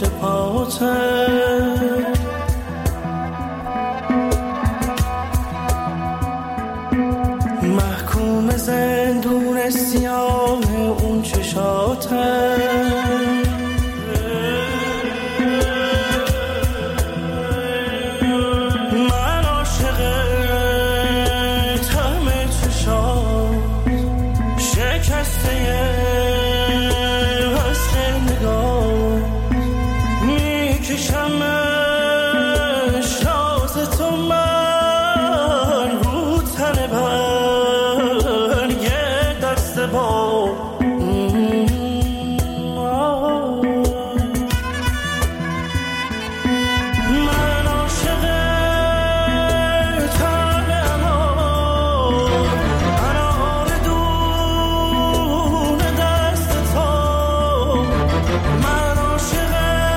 پشت پاته، محکوم زندون سیاه اون چشاته. من عاشق طعم چشات، شکسته وصل نگاه، میکشم شاز تو من رو تن برگ دست با. من عاشق طعم انار دون دست تو، من عاشق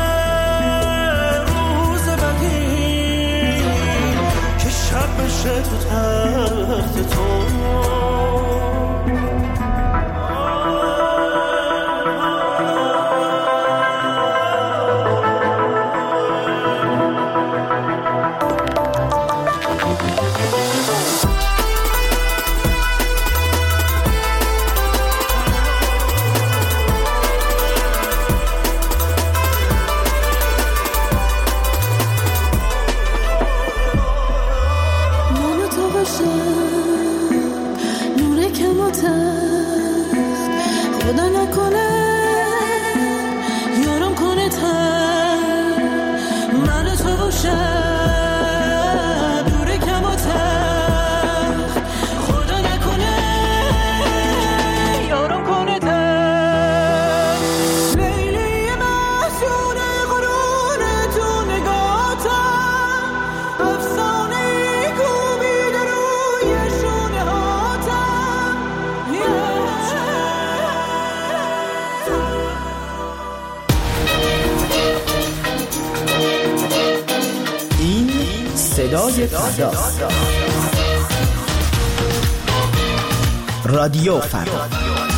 روز بدی که شب بشه تو تخت تو. منو تو باشه نور کماتت، خدا نکنه یارم کنه تر. منو تو باشه نور کماتت، خدا نکنه یارم کنه تر. لیلی محسون قرون تو نگاتم، افسانه کوبیده روی شونه هاتم. این صدای فرداست. رادیو فردا.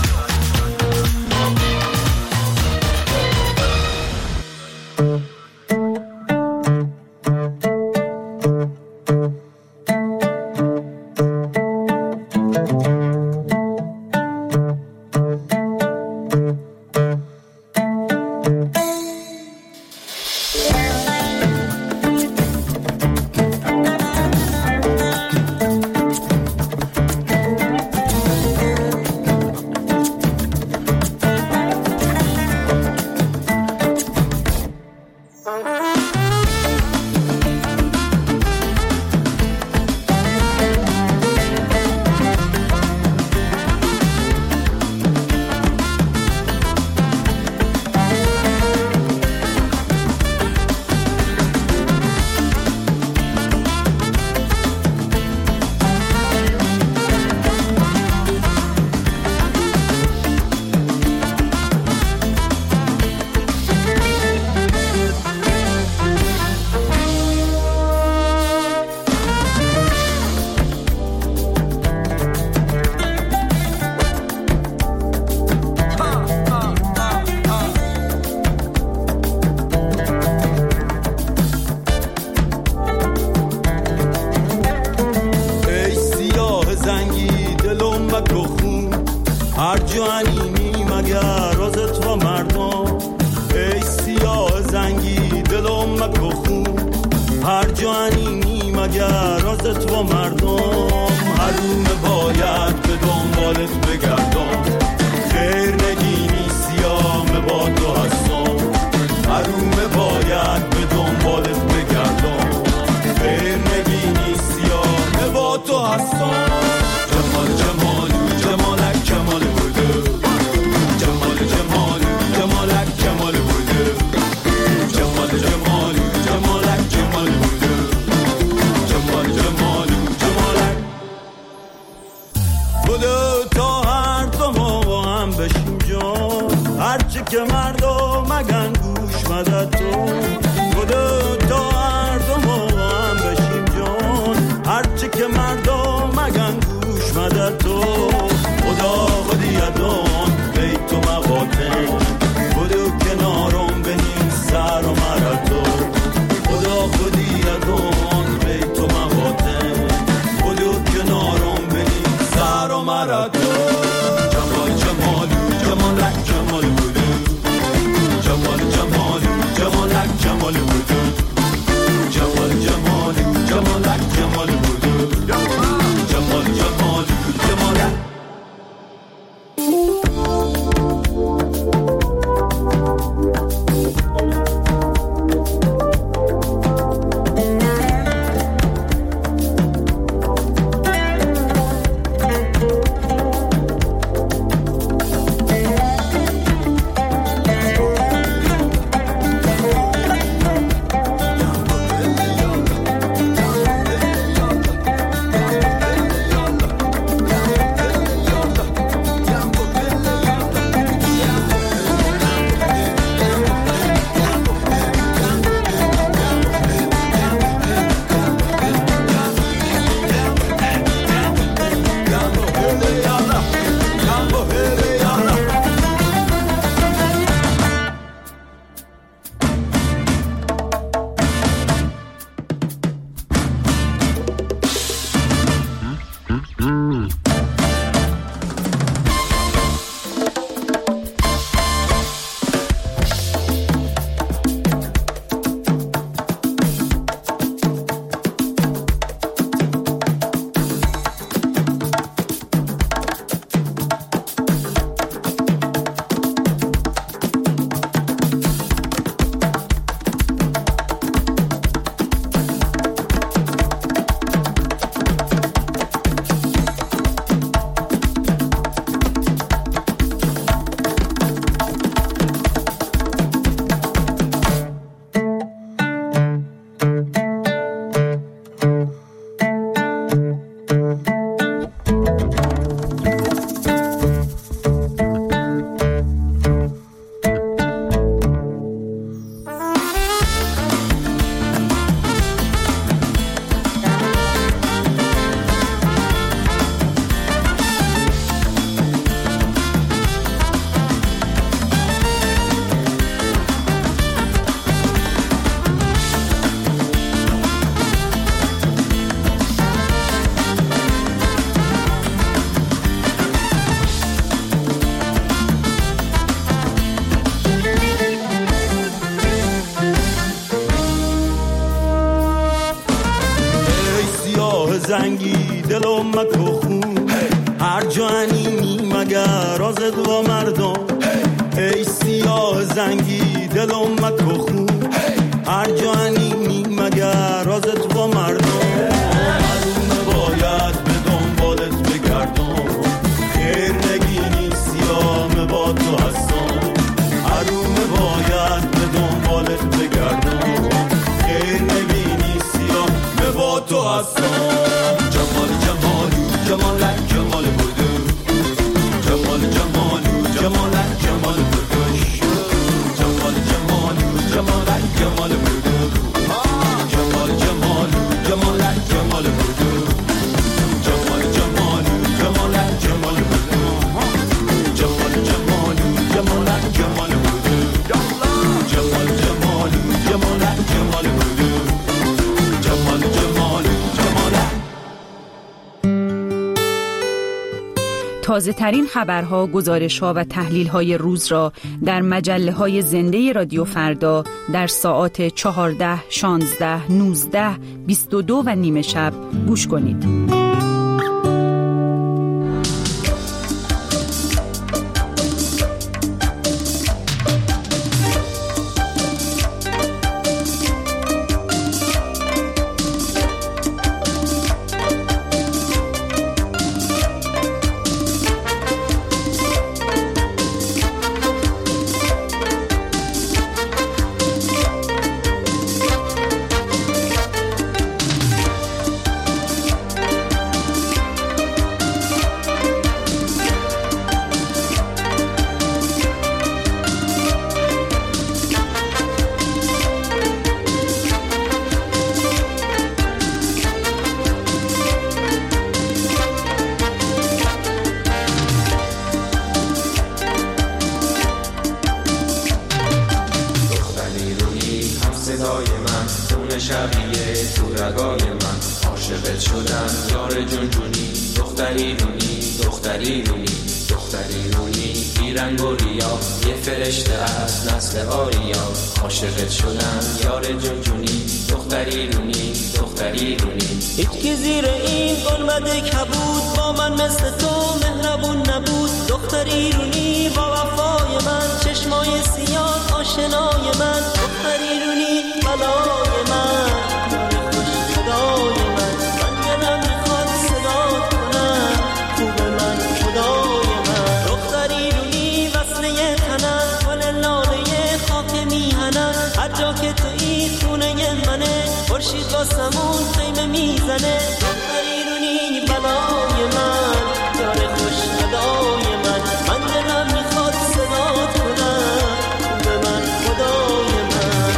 هر جوانی مگر از تو مردم، ای سیاه زنگی دلم مکو خون. هر جوانی مگر از تو مردم، حروم باید به دنبالت بگردم. خیر نگینی سیاه با تو هستم، حروم باید به دنبالت بگردم. خیر نگینی سیاه با تو هستم. جمال جمالو جمالک جمال بوده، جمال جمالو جمالک جمال بوده، جمال جمالو جمالک جمال بوده، جمال جمالو جمالک بوده. تا هر دو ما با هم بشیم جان، هرچی که مردم مگن گوش مدد تو بوده. تا هر دو ما با هم بشیم جان، هرچی که مردم مگن گوش مدد تو. خدا خودیدان بیت و مقاطع بودو کنارم به نیم سر زنگی دلو مکو خون هر جانی مگر آزد و مردم ای سیاه زنگی دلو مکو خون هر جانی مگر آزد و مردم حروم باید به دنبالت بگردم خیر نگینی سیاه با تو هستم حروم باید به دنبالت بگردم خیر نگینی سیاه با تو هستم جمال جمالو جمالک جمال بودو جمال جمالو جمالک جمال بودوش جمال جمالو جمالک جمال بودو جمال جمالو جمالک جمال بودو جمال جمالو جمالک جمال بودو جمال جمالو جمالک جمال بودو جمال جمالو جمالک جمال بودو جمال جمالو جمالک. تازه ترین خبرها، گزارش‌ها و تحلیل‌های روز را در مجله‌های زنده رادیو فردا در ساعات 14, 16, 19, 22 و نیم شب گوش کنید. شبیه تو رگای من عاشقت شدم یار جونجونی دختری رونی بیرنگ و ریا یه فرشته از نسل آریا عاشقت شدم یار جونجونی دختری رونی هیچ که زیر این قلمت کبود با من مثل تو مهربون نبود دختری رونی با وفای من چشمای سیاه آشنای من دختری رونی بلای من خوش صدای من دلم میخواد صدات کنم خوب من خدای من دختری رونی وصله تنم گل لاله خاک میهنم هر جا که تویی خونه منه خورشید واسمون خیمه میزنه دختری رونی بلای من یار خوش صدای من دلم میخواد صدات کنم خوب من خدای من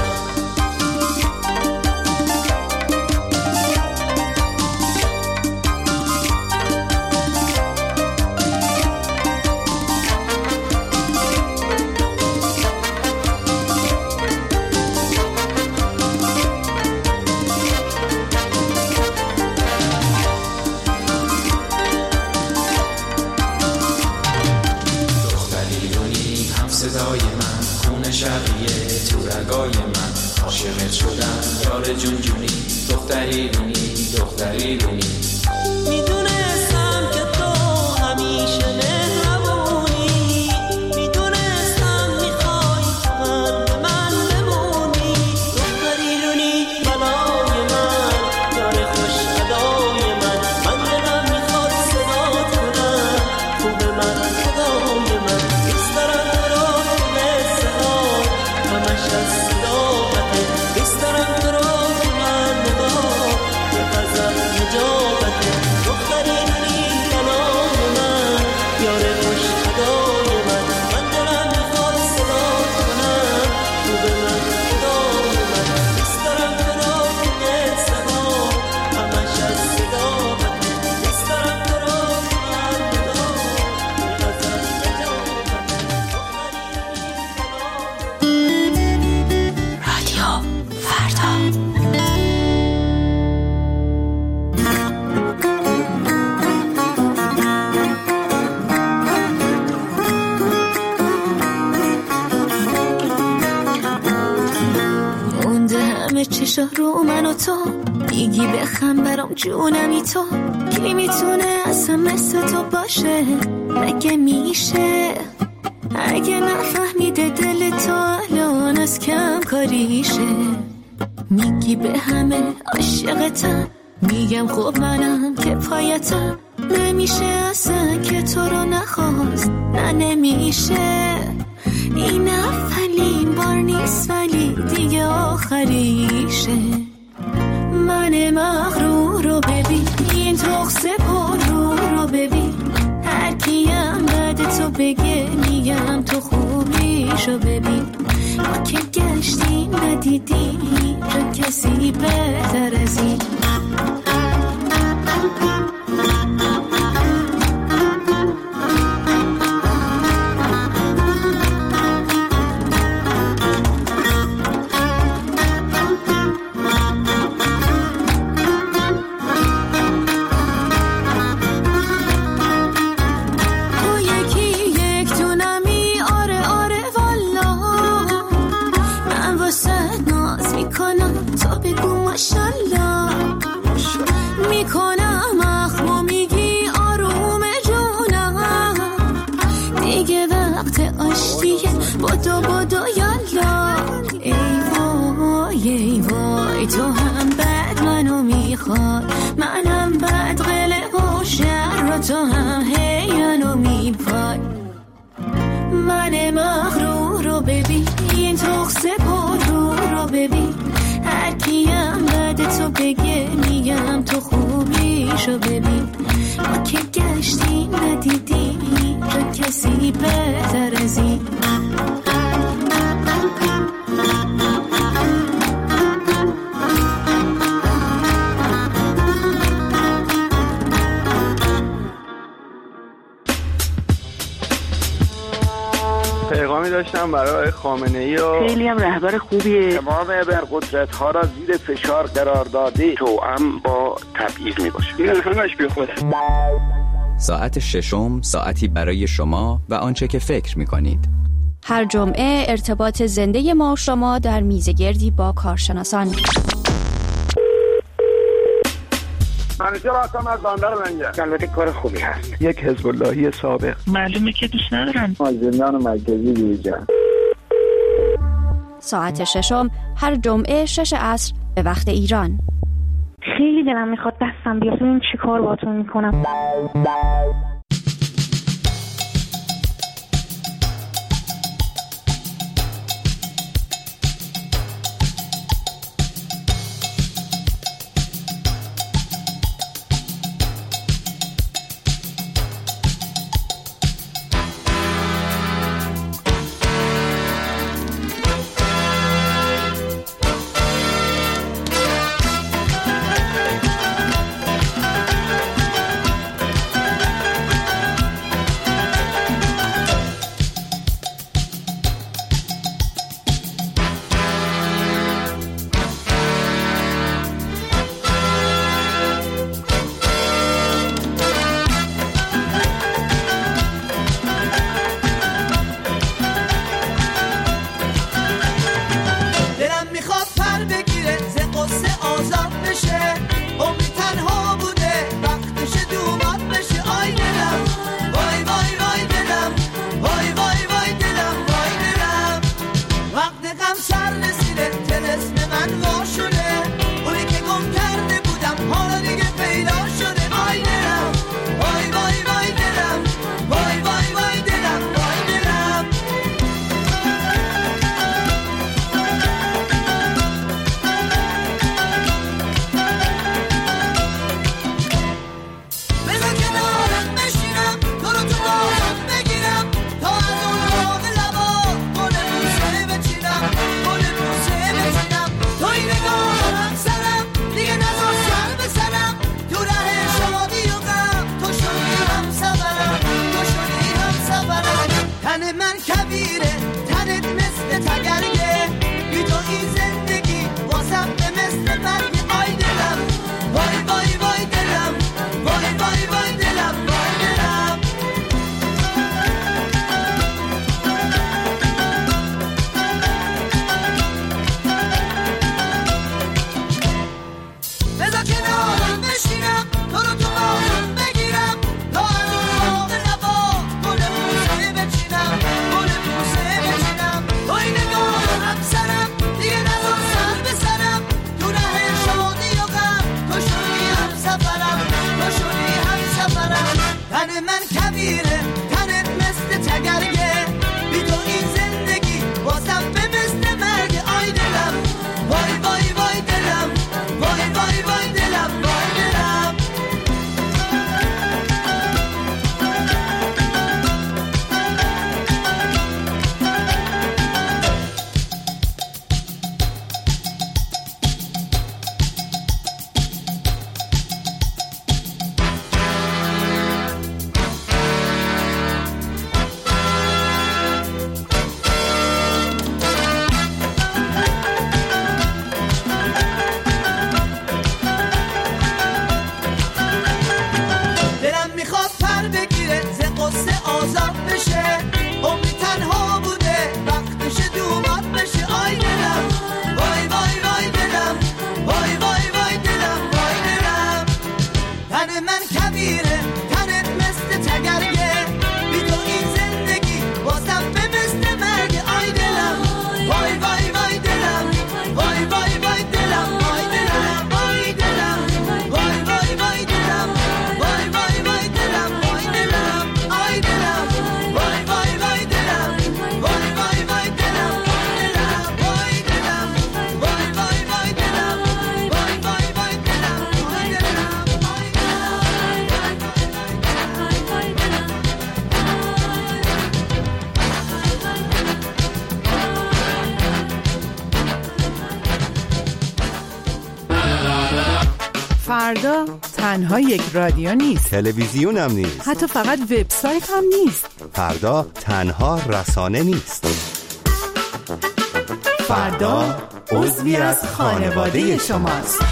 صدای من خون شبیه تو رگای من عاشقت شدم یار جونجونی دختری رونی میدونستم که تو همیشه مهربونی میدونستم میخوای من به من بمونی دختری رونی بلای من یار خوش ادای من دلم میخواد صدات کنم خوب من خدای من دوست دارم تو رو مثل آب همش از صداقته دوست دارم تو رو که من نگاه یه غزل نجابته دختری رونی بلای من یار خوش ادای من دلم میخواد صدات کنم خوب من خدای من دوست دارم تو رو که مثل آب همش از صداقته دوست دارم تو رو که من نگاه یه غزل نجابته رادیو فردا مونده همه چشا رو من و تو، میگی بخم برام جونمی تو، کی میتونه اصلا مثل تو باشه؟ مگه میشه؟ اگه نفهمیده دل تو الان از کم کاریشه، میگی به همه عاشقتم، میگم خب منم که پایتم، نمیشه اصلا که تو رو نخواست، نه نمیشه، این اولین بار نیست ولی دیگه آخریشه. من مغرور رو ببین، این تخص پر رو ببین، هر کیم بعد تو بگه میگم تو خوبیشو ببین، ما که گشتیم ندیدیم رو کسی بهتر از این. بدو یالا، ای وای تو هم بد منو میخواد، منم بد قله و شر و تو هم هی منو میپای. من مغرور رو ببین، این تخص پر رو ببین، هر کیم بعد تو بگه میگم تو خوبیشو ببین، ما که گشتیم ندیدیم رو کسی بهتر از این. پیغامی داشتم برای خامنه‌ای و خیلی هم رهبر خوبیه، تمام ابرقدرت‌ها را زیر فشار قرار داده، توأم با تبعیض میباشه. این همش بیخوده. ساعت ششم، ساعتی برای شما و آنچه که فکر می‌کنید. هر جمعه ارتباط زنده ما و شما در میزگردی با کارشناسان. منیجر هستم از بندر منجر. البته کار خوبی هست. یک حزب اللهی سابق. معلومه که دوست ندارن. از زندان مرکزی بیرون. ساعت ششم هر جمعه 6 عصر به وقت ایران. خیلی دلم میخواد دستم بیاد، ببین چی کار باهاتون میکنم. فردا تنها یک رادیو نیست، تلویزیون هم نیست، حتی فقط وبسایت هم نیست. فردا تنها رسانه نیست. فردا عضوی از خانواده شماست.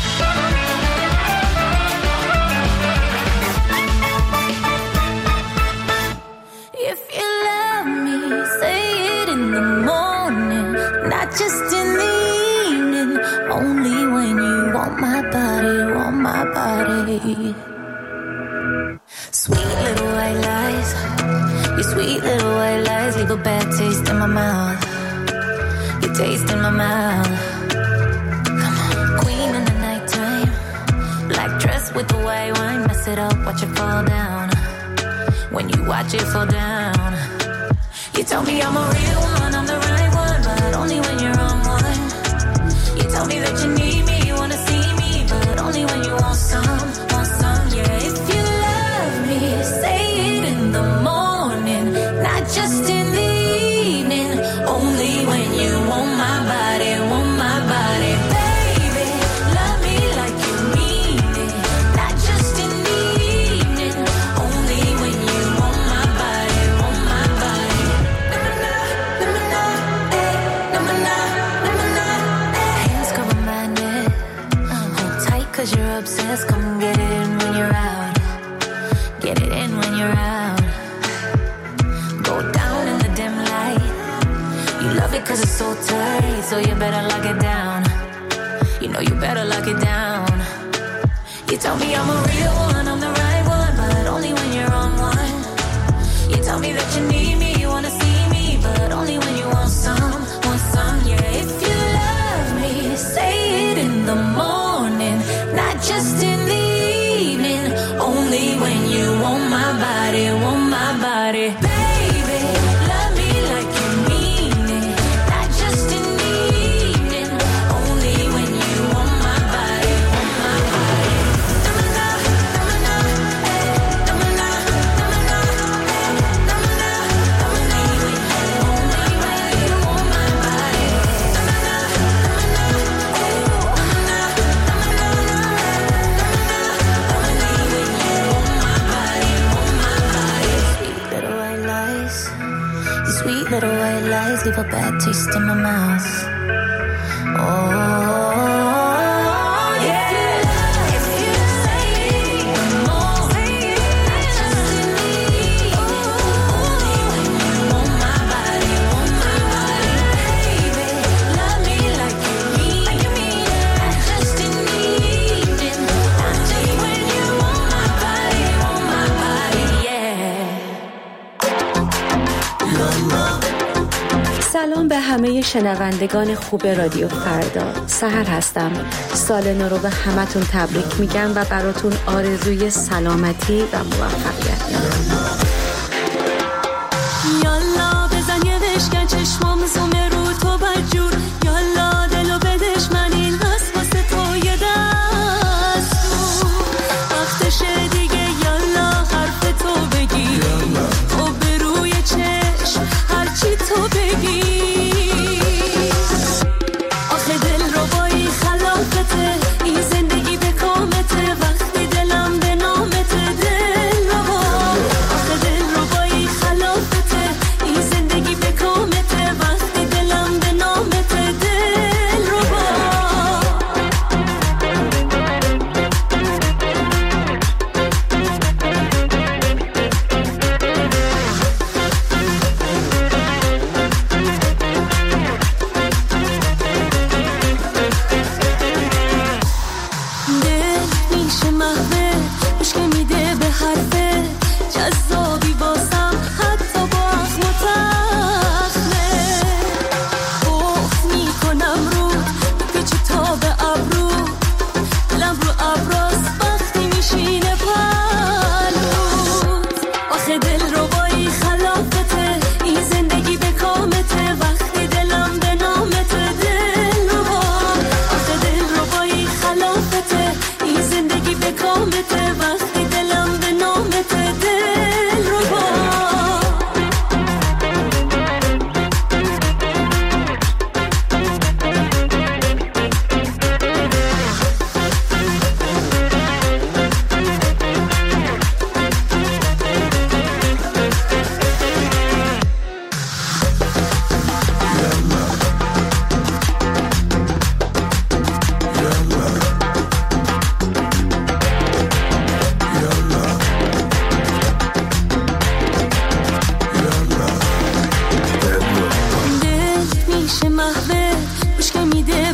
If you love me, say it in the morning, not just in the evening, only when you want my body, want my body. Sweet little white lies, your sweet little white lies leave a bad taste in my mouth, your taste in my mouth. Come on, queen in the nighttime, black dress with the white wine, mess it up, watch it fall down. When you watch it fall down, you tell me I'm a real one, I'm the right one, but only when you're on one. You tell me that you need me, you wanna see me, but only when you want some, yeah. If you love me, say it in the morning, not just in the evening, only when you want my body, want my body. Baby, love me like you mean it, not just in the evening, only when you want my body, want my body. Hands cover my neck, hold tight 'cause you're obsessed. Come get it in when you're out, get it in when you're out. Go down in the dim light, you love it 'cause it's so tight, so you better lock it down. You know you better lock it down. You tell me I'm a real one, I'm the right one, but only when you're on one. You tell me that you need me, you wanna see me, but only when you want some, yeah. If you love me, say it in the morning, not just in the evening, only when you want my body, want my body. Baby, love me like you mean it, not just in the evening, only when you want my body, want my body. Sweet little white lies leave a bad taste in my mouth. Oh, yeah. If you say it more, not just in the only when you want my body, want my body. Baby, love me like you mean it, not just in the evening, only when you want my body, yeah. سلام به همه شنوندگان خوب رادیو فردا. سحر هستم. سال نو رو به همتون تبریک میگم و براتون آرزوی سلامتی و موفقیت دارم. یالا بزن یه بشکن چشمام زومه رو تو بدجور، یالا دلو بدش من این هست واسه تو یه دستور، وقتشه دیگه یالا حرف تو بگی، تو به روی چشم هرچی تو بگی. آخه دل رو بایی خلافته، این زندگی به کامته، وقتی دلم به نامته. دل رو با آخه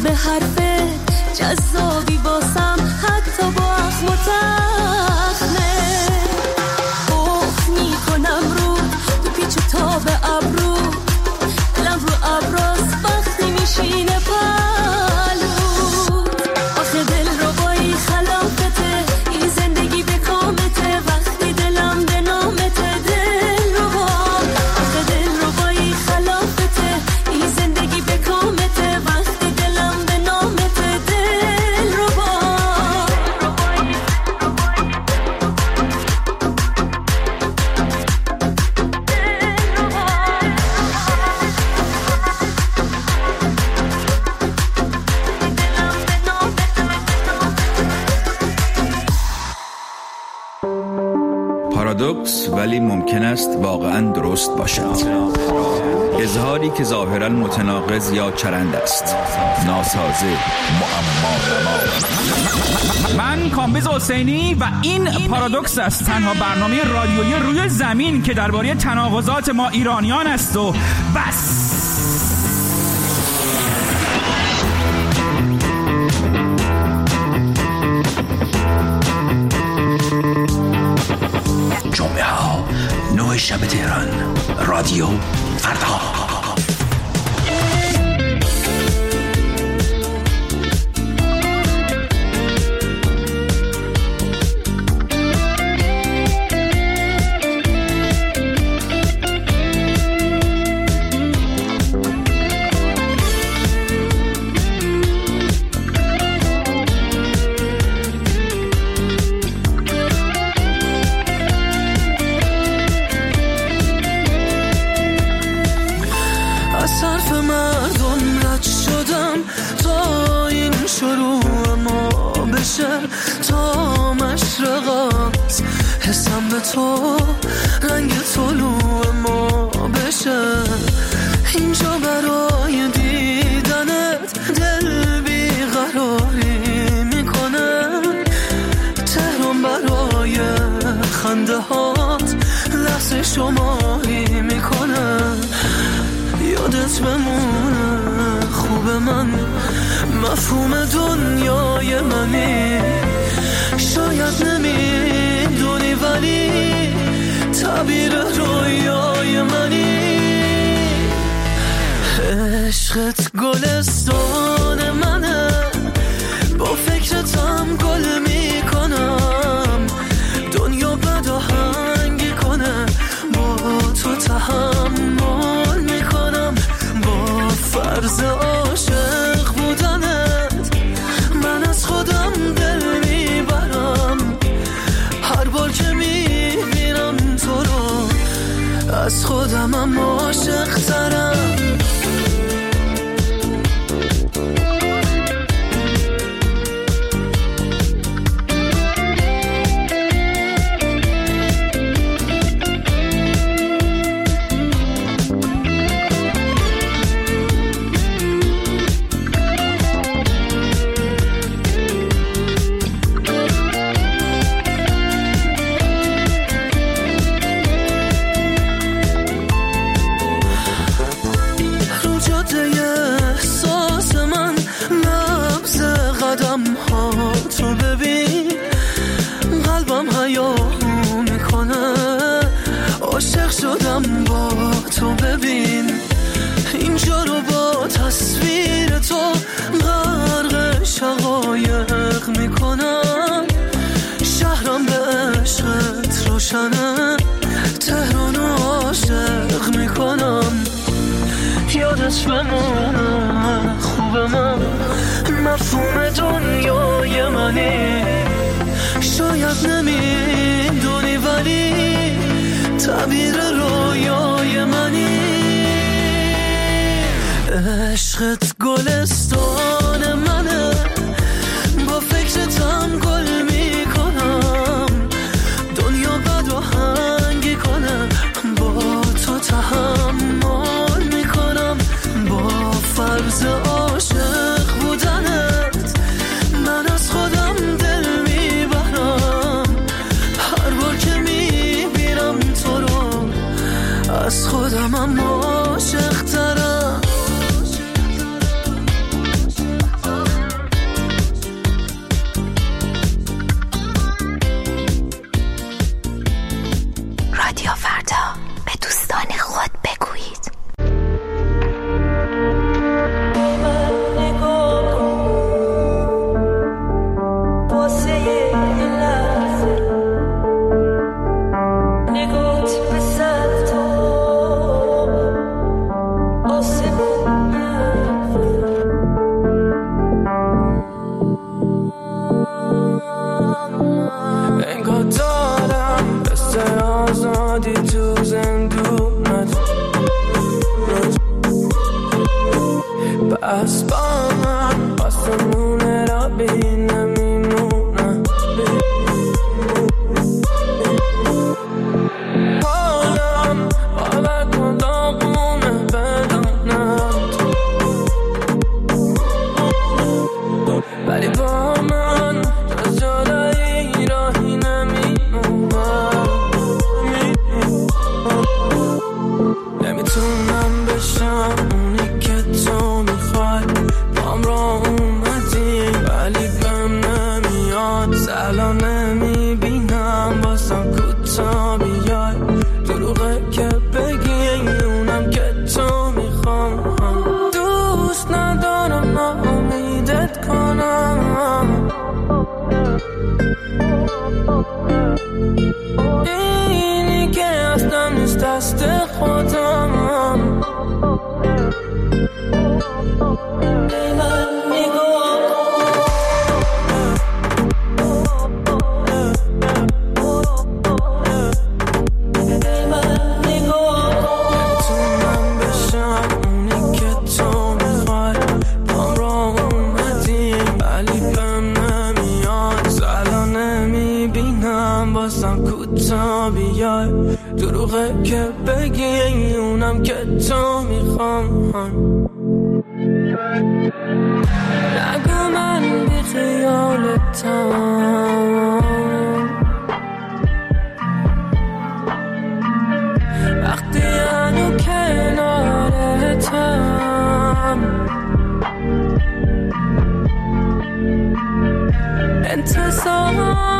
به حرف جذابی باسم حتی با اخم و تخمه اوه میکنم رو تو پیچ و تاب ابرو دلم رو ابراز وقتی میشینه پلو آخه دل رو بایی خلافته این زندگی به کامته وقتی دلم به نامته دل رو با آخه دل رو بایی خلافته این زندگی به کامته وقتی دلم به نامته دل رو با پارادوکس ولی ممکن است واقعاً درست باشد. اظهاری که ظاهراً متناقض یا چرند است. ناسازه، معما. من کامبیز حسینی و این پارادوکس است، تنها برنامه رادیویی روی زمین که درباره تناقضات ما ایرانیان است و بس. جمعه ها 9 شب تهران، رادیو فردا. تا مشرقات حسم به تو رنگ طلوع ما بشه اینجا برای دیدنت دل بیقراری میکنه تهران برای خنده هات لحظه شماری میکنه یادت بمونه خوب من مفهوم دنیای منی شاید نمیدونی ولی تعبیر رویای منی عشقت گلستان منه با فکرتم گل میکنم دنیا بد آهنگی کنه با تو تحمل میکنم با فرض عاشق بودنت من از خودم دل میبرم هر بار که میبینم تو رو از خودمم عاشق ترم عاشق شدم با تو ببین اینجا رو با تصویر تو غرق شقایق میکنم شهرم به عشقت روشنه تهران عاشق میکنم یادت بمونه خوب من مفهوم دنیای منی شاید نمیدونی ولی تعبیر رویای منی عشقت گلستان منه با فکرتم گل میکنم دنیا بد آهنگی کنه با تو تحمل میکنم با فرض عاشق بودنت من از خودم دل میبرم هر بار که میبینم تو رو از خودمم عاشق ترم الان نمیبینم واسم کوتا بیای دروغه که بگی اونم که تو میخوام دوست ندارم ناامیدت کنم اینی که اصلا نیست دست خودم دروغه که بگی اونم که تو میخوام نگو من بی خیالتم وقتی هنو کنارتم انتظار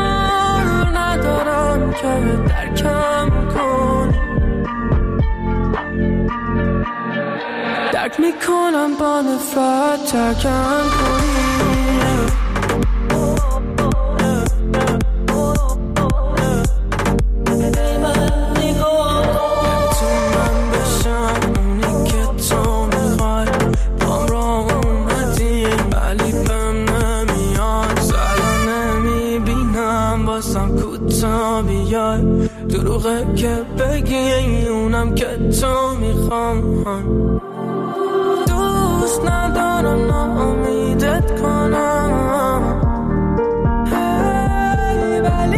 ندارم که درکم کنی درک میکنم با نفرت ترکم کنی دروغه که بگی اونم که تو میخوام دوست ندارم ناامیدت کنم ولی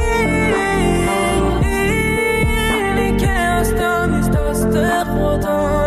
اینی که هستم نیست دست خودم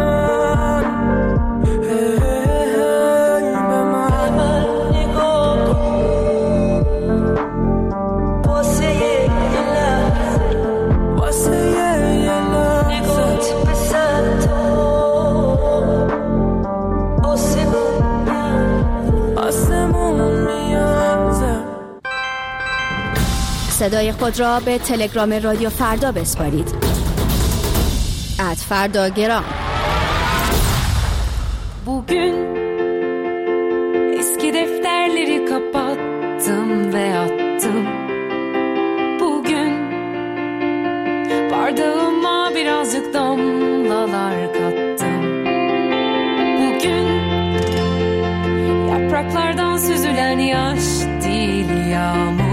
صدای خود را به تلگرام رادیو فردا بسپارید. @فرdagram. Bugün eski defterleri kapattım ve attım. Bugün bardağıma birazcık damlalar kattım. Bugün yapraklardan süzülen yaş değil yağmur.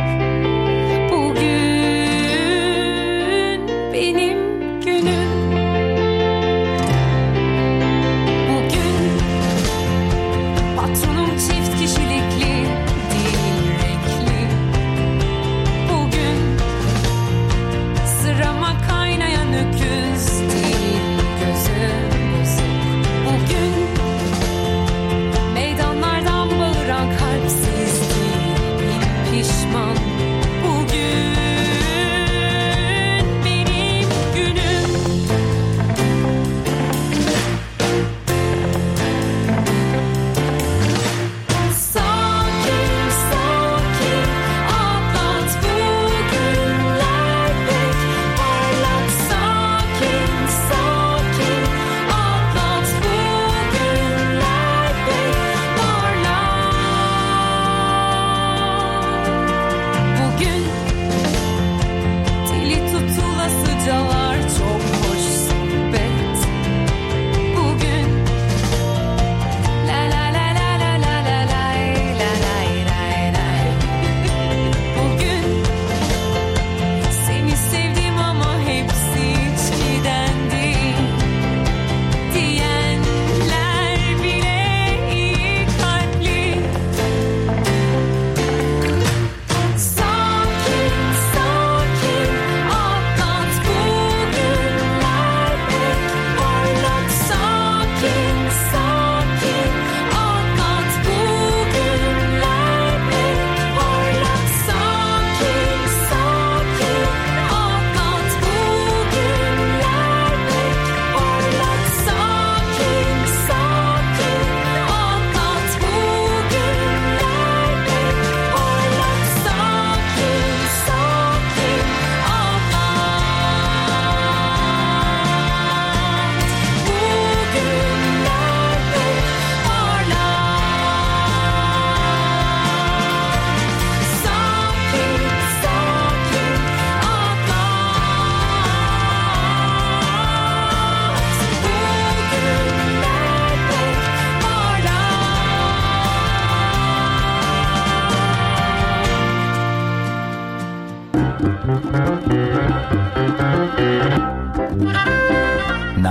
Benim günüm bugün patronum çift kişilikli değil renkli. Bugün sırama kaynayan öküz değil gözüm bozuk. Bugün meydanlardan bağıran kalpsiz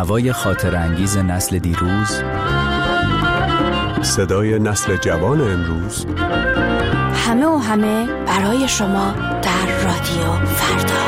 نوای خاطر انگیز نسل دیروز، صدای نسل جوان امروز، همه و همه برای شما در رادیو فردا.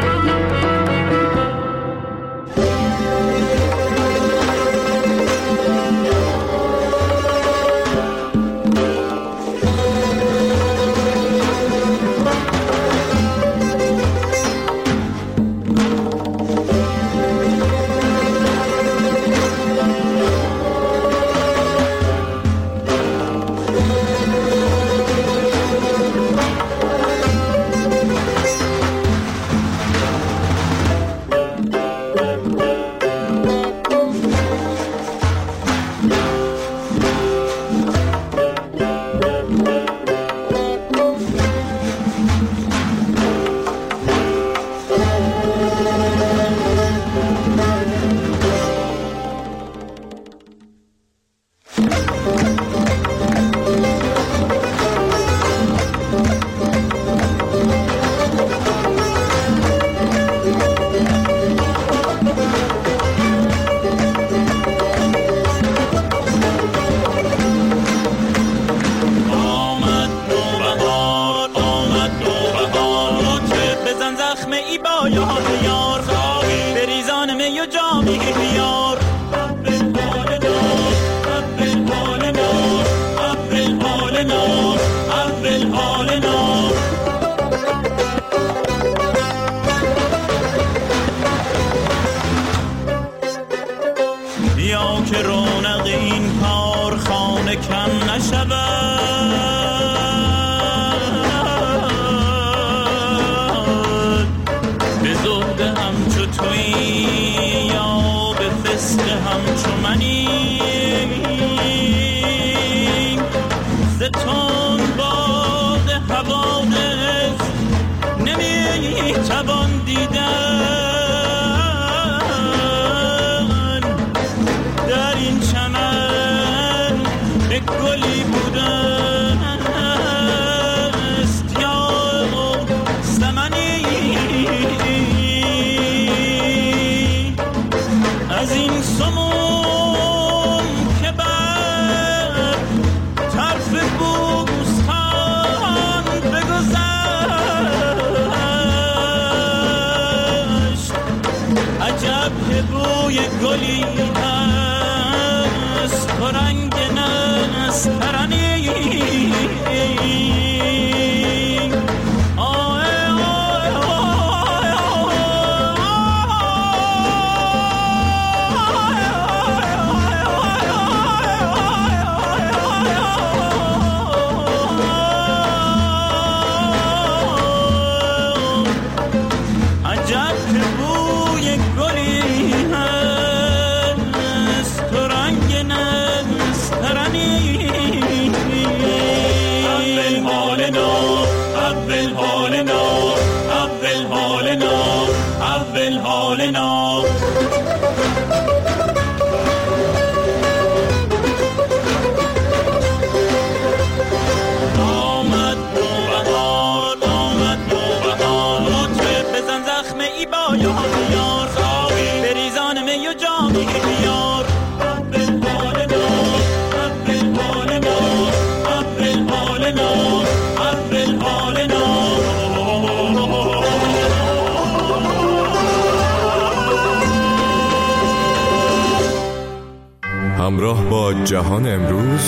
همراه با جهان امروز،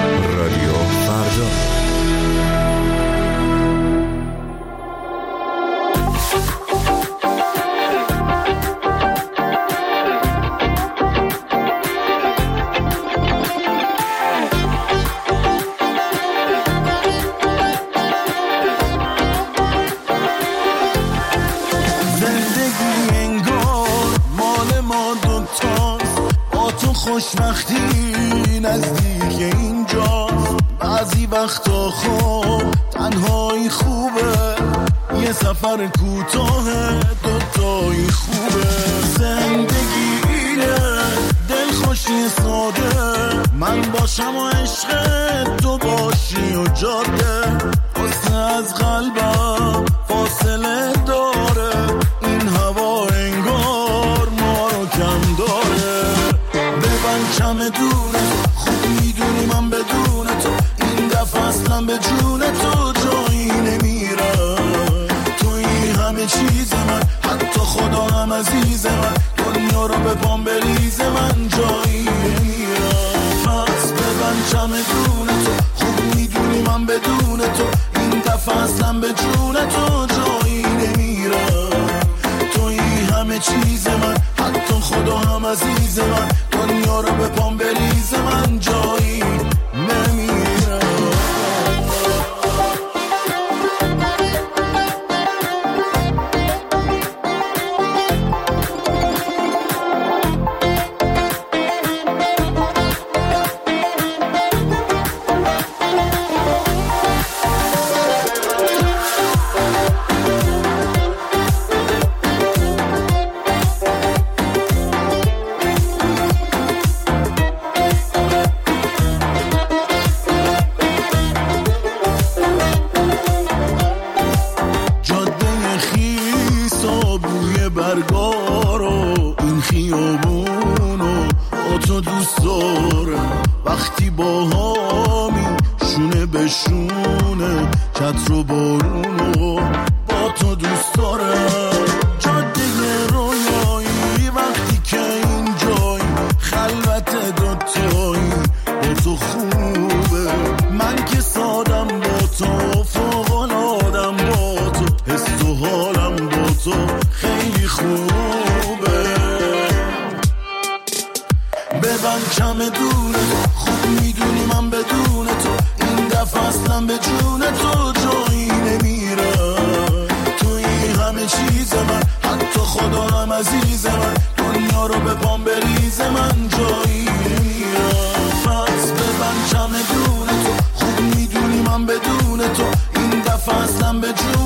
رادیو فردا. خوشبختی نزدیک اینجاست، بعضی وقتا خب تنهایی خوبه، یه سفر کوتاه دوتایی خوبه. زندگی اینه دلخوشی ساده، من باشم و عشق تو باشی و جاده، قصه از قلبم فاصله داره، این هوا انگار ما رو کم داره. اصلا به جون تو جایی نمیرم. توی همه چیز من، حتی خدا هم عزیز من، دنیا رو به پام بریز من جایی نمیرم. پس ببند چمدون تو، خوب میدونی من بدون تو این دفعه اصلا به جون تو جایی نمیرم. توی همه چیز من، حتی خدا هم عزیز من، دنیا رو به پام بریز من جایی نمیرم. بدون تو این دفعه اصلا به جون